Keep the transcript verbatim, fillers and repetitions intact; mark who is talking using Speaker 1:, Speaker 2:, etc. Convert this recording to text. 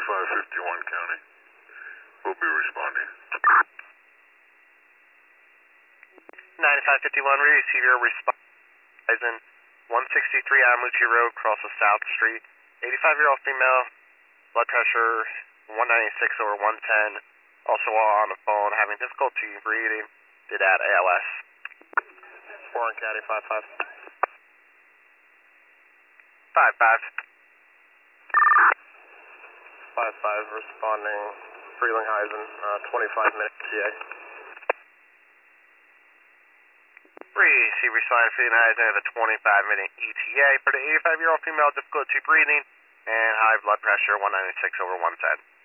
Speaker 1: ninety-five fifty-one County. We'll be responding.
Speaker 2: ninety-five fifty-one, we receive your response. one sixty-three Amaluchi Road, cross of South Street. eighty-five-year-old female, blood pressure one ninety-six over one ten. Also while on the phone, having difficulty breathing, did add A L S.
Speaker 3: Warren County, five five.
Speaker 2: five five.
Speaker 3: five five, responding, Frelinghuysen, uh, twenty-five minute T A.
Speaker 2: Receive responding Frelinghuysen at a twenty-five minute E T A for the eighty-five-year-old female, difficulty breathing, and high blood pressure one ninety-six over one ten.